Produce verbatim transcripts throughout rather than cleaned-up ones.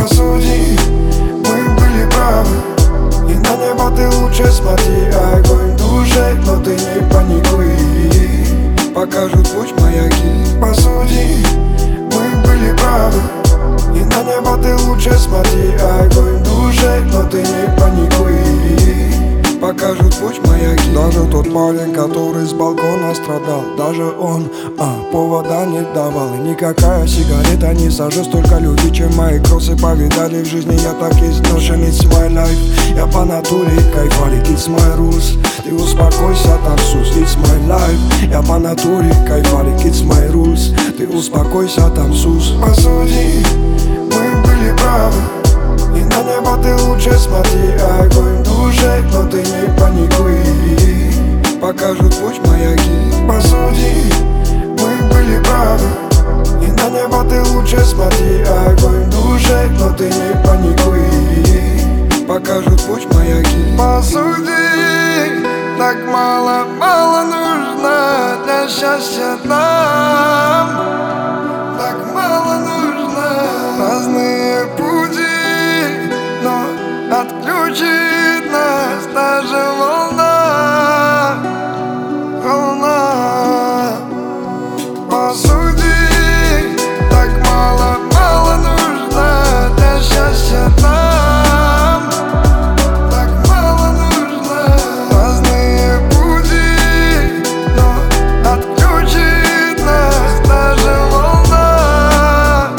Посуди, мы были правы, и на небо ты лучше смотри. Огонь в душе, но ты не паникуй, покажут путь маяки. Посуди, мы были правы, и на небо ты лучше смотри. Огонь в душе, но ты не паникуй, покажут путь маяки. Даже тот парень, который с балкона страдал, даже он а, повода не давал. И никакая сигарета не сажет столько людей, чем мои кроссы повидали в жизни. Я так изношен, it's my life. Я по натуре кайфарик, it's my rules. Ты успокойся, Тарсус, it's my life. Я по натуре кайфарик, it's my rules. Ты успокойся, Тарсус. Посуди, мы были правы, и на небо ты лучше смотри. Огонь в душе, но ты не паникуй, покажут путь маяки. Посуди, мы были правы, и на небо ты лучше смотри. Огонь в душе, но ты не паникуй, покажут путь маяки. Посуди, так мало, мало нужно для счастья нам. Так мало нужно, разные пути, но отключит нас даже волна, волна. Посуди, так мало, мало нужно для счастья нам. Так мало нужно, разные пути, но отключит нас даже волна,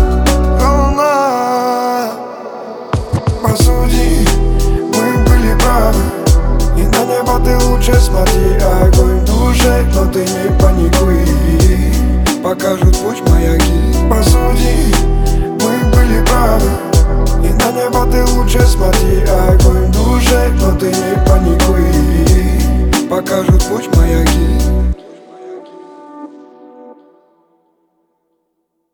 волна. Посуди, мы были правы, и на небо ты лучше смотри. Огонь в душе, но ты не паникуй, покажут путь маяки. Посуди, мы были правы, и на небо ты лучше смотри. Огонь в душе, но ты не паникуй, покажут путь маяки.